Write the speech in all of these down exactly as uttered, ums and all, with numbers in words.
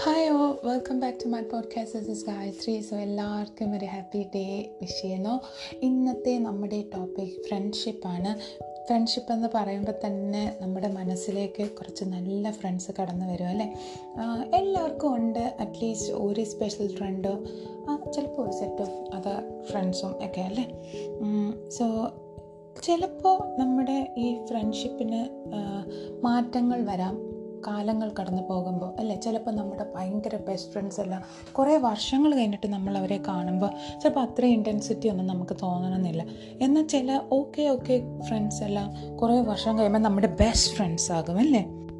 Hi oh welcome back to my podcast. This is Gayathri. So എല്ലാവർക്കും ഒരു happy day wish ചെയ്യുന്നു. ഇന്നത്തെ നമ്മുടെ ടോപ്പിക് ഫ്രണ്ട്ഷിപ്പാണ്. ഫ്രണ്ട്ഷിപ്പ് എന്ന് പറയുമ്പോൾ തന്നെ നമ്മുടെ മനസ്സിലേക്ക് കുറച്ച് നല്ല ഫ്രണ്ട്സ് കടന്നു വരും അല്ലേ. എല്ലാവർക്കും ഉണ്ട് അറ്റ്ലീസ്റ്റ് ഒരു സ്പെഷ്യൽ ഫ്രണ്ടോ ചിലപ്പോൾ ഒരു സെറ്റ് ഓഫ് അതർ ഫ്രണ്ട്സും ഒക്കെ അല്ലേ. സോ ചിലപ്പോൾ നമ്മുടെ ഈ ഫ്രണ്ട്ഷിപ്പിന് മാറ്റങ്ങൾ വരാം കാലങ്ങൾ കടന്നു പോകുമ്പോൾ അല്ലേ. ചിലപ്പോൾ നമ്മുടെ ഭയങ്കര ബെസ്റ്റ് ഫ്രണ്ട്സ് എല്ലാം കുറേ വർഷങ്ങൾ കഴിഞ്ഞിട്ട് നമ്മൾ അവരെ കാണുമ്പോൾ ചിലപ്പോൾ അത്രയും ഇൻറ്റൻസിറ്റി ഒന്നും നമുക്ക് തോന്നണമെന്നില്ല. എന്നാൽ ചില ഓക്കെ ഓക്കെ ഫ്രണ്ട്സ് എല്ലാം കുറേ വർഷം കഴിയുമ്പോൾ നമ്മുടെ ബെസ്റ്റ് ഫ്രണ്ട്സ് ആകും അല്ലേ.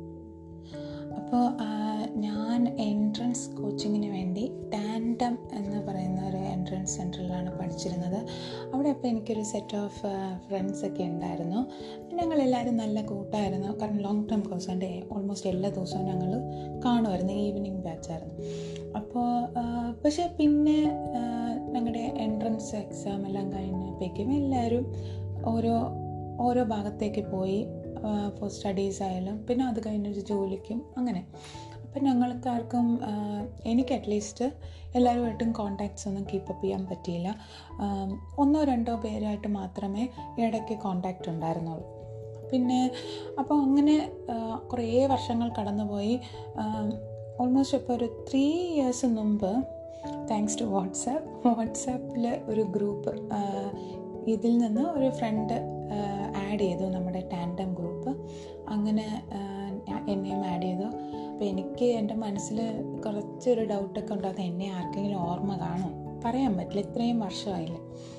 അപ്പോൾ ഞാൻ എൻട്രൻസ് കോച്ചിങ്ങിന് വേണ്ടി ടാൻഡം എന്ന് പറയുന്ന ഒരു എൻട്രൻസ് സെൻറ്ററിലാണ് പഠിച്ചിരുന്നത്. അവിടെ അപ്പോൾ എനിക്കൊരു സെറ്റ് ഓഫ് ഫ്രണ്ട്സൊക്കെ ഉണ്ടായിരുന്നു. ഞങ്ങളെല്ലാവരും നല്ല കൂട്ടായിരുന്നു. കാരണം ലോങ് ടേം കോഴ്സിൻ്റെ ഓൾമോസ്റ്റ് എല്ലാ ദിവസവും ഞങ്ങൾ കാണുമായിരുന്നു. ഈവനിങ് ബാച്ചായിരുന്നു. അപ്പോൾ പക്ഷേ പിന്നെ ഞങ്ങളുടെ എൻട്രൻസ് എക്സാം എല്ലാം കഴിഞ്ഞപ്പോഴേക്കും എല്ലാവരും ഓരോ ഓരോ ഭാഗത്തേക്ക് പോയി. ഫോർ സ്റ്റഡീസ് ആയാലും പിന്നെ അത് കഴിഞ്ഞൊരു ജോലിക്കും അങ്ങനെ. അപ്പം ഞങ്ങൾക്ക് ആർക്കും എനിക്ക് അറ്റ്ലീസ്റ്റ് എല്ലാവരുമായിട്ടും കോണ്ടാക്ട്സ് ഒന്നും കീപ്പപ്പ് ചെയ്യാൻ പറ്റിയില്ല. ഒന്നോ രണ്ടോ പേരായിട്ട് മാത്രമേ ഇടയ്ക്ക് കോണ്ടാക്റ്റ് ഉണ്ടായിരുന്നുള്ളൂ. പിന്നെ അപ്പോൾ അങ്ങനെ കുറേ വർഷങ്ങൾ കടന്നുപോയി. ഓൾമോസ്റ്റ് ഇപ്പോൾ ഒരു ത്രീ ഇയേഴ്സ് മുമ്പ് താങ്ക്സ് ടു വാട്സാപ്പ് വാട്സാപ്പിൽ ഒരു ഗ്രൂപ്പ് ഇതിൽ നിന്ന് ഒരു ഫ്രണ്ട് ആഡ് ചെയ്തു, നമ്മുടെ ടാൻഡം ഗ്രൂപ്പ്. അങ്ങനെ എന്നെയും ആഡ് ചെയ്തു. അപ്പോൾ എനിക്ക് എൻ്റെ മനസ്സിൽ കുറച്ചൊരു ഡൗട്ടൊക്കെ ഉണ്ടാകും, എന്നെ ആർക്കെങ്കിലും ഓർമ്മ കാണും, പറയാൻ പറ്റില്ല, ഇത്രയും വർഷമായില്ലേ.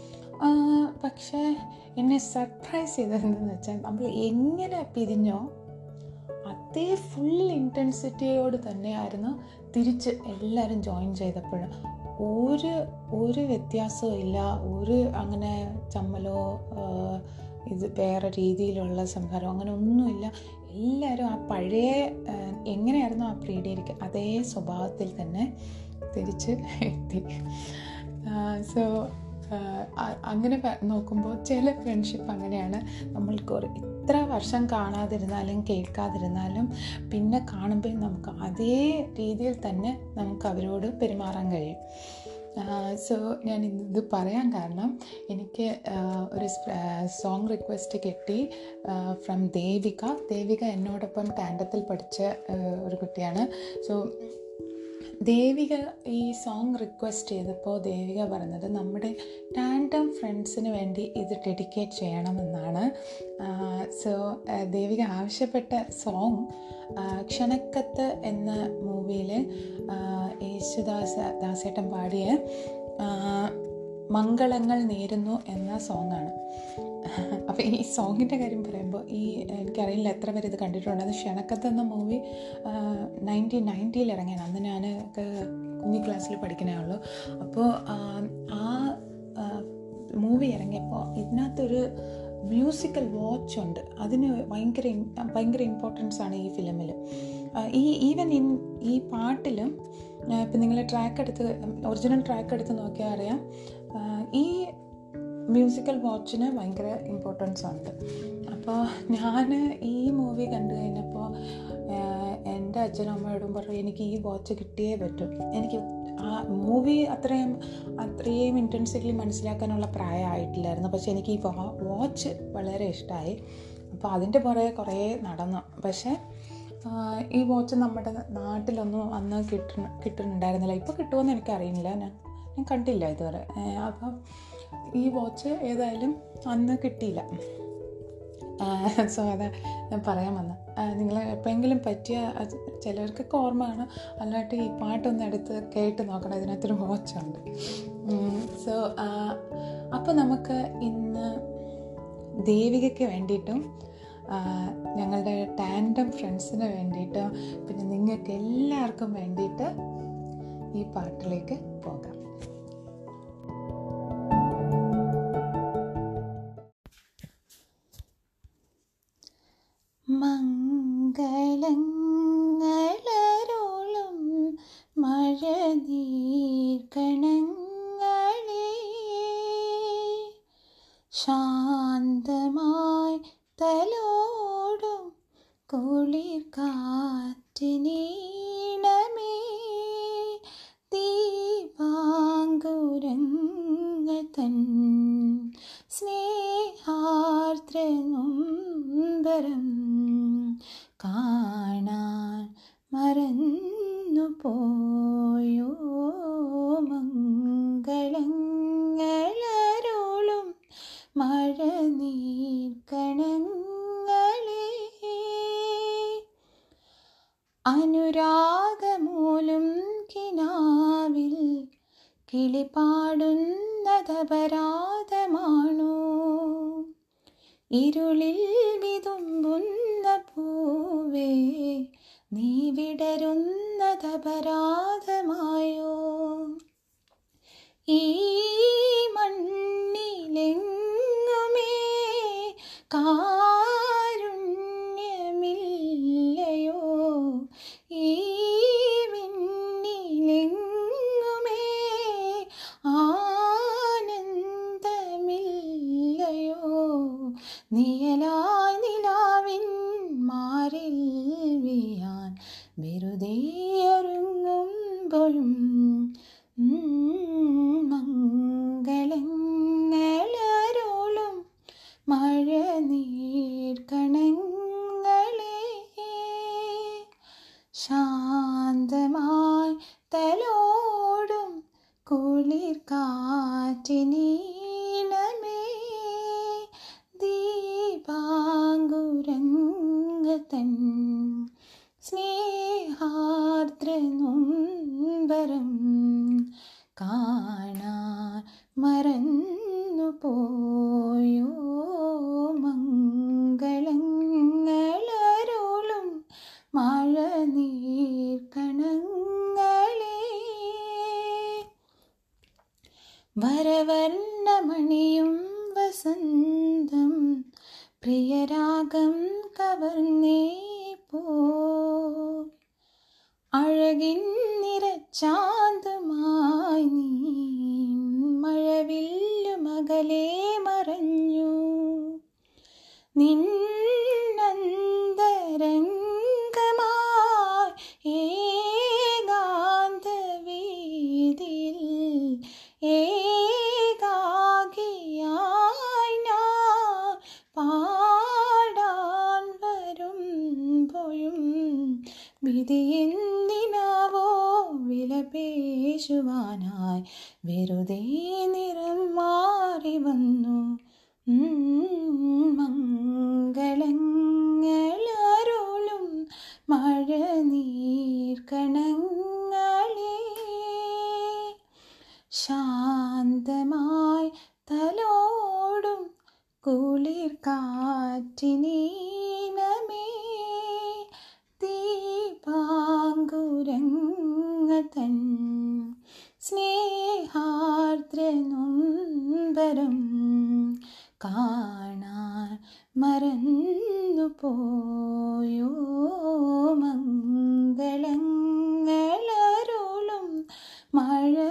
പക്ഷേ എന്നെ സർപ്രൈസ് ചെയ്തതെന്ന് വെച്ചാൽ നമ്മൾ എങ്ങനെ പിരിഞ്ഞോ അതേ ഫുൾ ഇൻറ്റൻസിറ്റിയോട് തന്നെയായിരുന്നു തിരിച്ച് എല്ലാവരും ജോയിൻ ചെയ്തപ്പോഴും. ഒരു ഒരു വ്യത്യാസവും ഇല്ല, ഒരു അങ്ങനെ ചമ്മലോ ഇത് വേറെ രീതിയിലുള്ള സംസാരം അങ്ങനെ ഒന്നുമില്ല. എല്ലാവരും ആ പഴയ എങ്ങനെയായിരുന്നു ആ പ്രീഡിയിലേക്ക് അതേ സ്വഭാവത്തിൽ തന്നെ തിരിച്ച് എത്തി. സോ അങ്ങനെ നോക്കുമ്പോൾ ചില ഫ്രണ്ട്ഷിപ്പ് അങ്ങനെയാണ്. നമ്മൾക്ക് ഒരു എത്ര വർഷം കാണാതിരുന്നാലും കേൾക്കാതിരുന്നാലും പിന്നെ കാണുമ്പോൾ നമുക്ക് അതേ രീതിയിൽ തന്നെ നമുക്ക് അവരോട് പെരുമാറാൻ കഴിയും. സോ ഞാൻ ഇത് പറയാൻ കാരണം എനിക്ക് ഒരു സോങ് റിക്വസ്റ്റ് കിട്ടി ഫ്രം ദേവിക. ദേവിക എന്നോടൊപ്പം ടാൻഡത്തിൽ പഠിച്ച ഒരു കുട്ടിയാണ്. സോ ദേവിക ഈ സോങ് റിക്വസ്റ്റ് ചെയ്തപ്പോൾ ദേവിക പറഞ്ഞത് നമ്മുടെ ടാൻഡം ഫ്രണ്ട്സിന് വേണ്ടി ഇത് ഡെഡിക്കേറ്റ് ചെയ്യണമെന്നാണ്. സോ ദേവിക ആവശ്യപ്പെട്ട സോങ് ക്ഷണക്കത്ത് എന്ന മൂവിയിൽ യേശുദാസ് ദാസേട്ടൻ പാടിയ മംഗളങ്ങൾ നേരുന്നു എന്ന സോങ്ങാണ്. അപ്പോൾ ഈ സോങ്ങിൻ്റെ കാര്യം പറയുമ്പോൾ ഈ എനിക്കറിയില്ല എത്ര പേര് ഇത് കണ്ടിട്ടുണ്ട്. അത് ക്ഷണക്കത്ത് എന്ന മൂവി നയൻറ്റീൻ നയൻറ്റിയിൽ ഇറങ്ങിയാണ്. അന്ന് ഞാൻ കുഞ്ഞി ക്ലാസ്സിൽ പഠിക്കണേ ഉള്ളൂ. അപ്പോൾ ആ മൂവി ഇറങ്ങിയപ്പോൾ ഇതിനകത്തൊരു മ്യൂസിക്കൽ വാച്ച് ഉണ്ട്. അതിന് ഭയങ്കര ഭയങ്കര ഇമ്പോർട്ടൻസ് ആണ് ഈ ഫിലിമിൽ. ഈ ഈവൻ ഇൻ ഈ പാട്ടിലും ഇപ്പം നിങ്ങൾ ട്രാക്ക് എടുത്ത് ഒറിജിനൽ ട്രാക്ക് എടുത്ത് നോക്കിയാൽ അറിയാം ഈ മ്യൂസിക്കൽ വാച്ചിന് ഭയങ്കര ഇമ്പോർട്ടൻസ് ഉണ്ട്. അപ്പോൾ ഞാൻ ഈ മൂവി കണ്ടു കഴിഞ്ഞപ്പോൾ എൻ്റെ അച്ഛനും അമ്മയോടും പറഞ്ഞു എനിക്ക് ഈ വാച്ച് കിട്ടിയേ പറ്റും. എനിക്ക് ആ മൂവി അത്രയും അത്രയും ഇൻറ്റൻസിറ്റി മനസ്സിലാക്കാനുള്ള പ്രായമായിട്ടില്ലായിരുന്നു. പക്ഷെ എനിക്ക് ഈ വാച്ച് വളരെ ഇഷ്ടമായി. അപ്പോൾ അതിൻ്റെ പുറകെ കുറേ നടന്നു. പക്ഷേ ഈ വാച്ച് നമ്മുടെ നാട്ടിലൊന്നും അന്ന് കിട്ട കിട്ടുന്നുണ്ടായിരുന്നില്ല. ഇപ്പോൾ കിട്ടുമെന്ന് എനിക്കറിയില്ല, ഞാൻ ഞാൻ കണ്ടില്ല ഇതുവരെ. അപ്പം ഈ വാച്ച് ഏതായാലും അന്ന് കിട്ടിയില്ല. സോ അത് ഞാൻ പറയാൻ വന്ന നിങ്ങൾ എപ്പോഴെങ്കിലും പറ്റിയ ചിലർക്കൊക്കെ ഓർമ്മ കാണും, അല്ലാണ്ട് ഈ പാട്ടൊന്നും എടുത്ത് കേട്ട് നോക്കണം, ഇതിനകത്തൊരു വാച്ചുണ്ട്. സോ അപ്പോൾ നമുക്ക് ഇന്ന് ദേവികയ്ക്ക് വേണ്ടിയിട്ടും ഞങ്ങളുടെ ടാൻഡം ഫ്രണ്ട്സിന് വേണ്ടിയിട്ടും പിന്നെ നിങ്ങൾക്ക് എല്ലാവർക്കും വേണ്ടിയിട്ട് ഈ പാട്ടിലേക്ക് പോകാം. മംഗളങ്ങളരുളും മഴനീർക്കണങ്ങളെ ശാന്തമായി തലോടും കുളിർ കാറ്റിനീണമേ തൻ സ്നേഹാർദ്ര നൊമ്പരം കാണാൻ മറന്നു പോയോ മംഗളങ്ങളരുളും മഴനീർക്കണങ്ങളെ അനുരാഗമൂലും കിനാവിൽ കിളിപാടുന്നതപരാധമാണോ ഇരുളിൽ വിതുമ്പുന്ന പൂവേ നീ വിടരുന്നതപരാധമായോ ഈ മണ്ണിലെങ്ങുമേ കാരുണ്യമില്ലയോ ഈ വിണ്ണിലെങ്ങുമേ ആനന്ദമില്ലയോ നിയലായി നിലാവിൻ മാറിൽ വീയാൻ വെറുതെ ഒരുങ്ങുമ്പോഴും മംഗളങ്ങളരുളും മഴനീർക്കണങ്ങളെ ശാന്തമായി തലോടും കുളിർ കാറ്റിനീണമേ ദീപാങ്കുരങ്ങതൻ സ്നേഹാർദ്ര നൊമ്പരം കാണാൻ മറന്നു പോയോ മംഗളങ്ങളരുളും മഴനീർക്കണങ്ങളെ വരവർണ്ണമണിയും വസന്തം പ്രിയരാഗം കവർന്നേ പോ അഴകിൻ നിറച്ചാന്തുമായി നീ മഴവില്ലുമകലേ മറഞ്ഞു നിന്നന്തരംഗമായി ഏകാന്ത വീതിയിൽ ഏകാകിയായി ഞാൻ പാടാൻ വരുമ്പോഴും വിധിയെന്തിനാവോ വിലപേശുവാനായി വെറുതെ നിറം മാറി വന്നു മംഗളങ്ങളരുളും മഴനീർക്കണങ്ങളെ ശാന്തമായി തലോടും കുളിർ കാറ്റിനീണമേ ദീപാങ്കുരങ്ങതൻ സ്നേഹാർദ്ര നൊമ്പരം കാണാൻ മറന്നു പോയോ മംഗളങ്ങളരുളും മഴ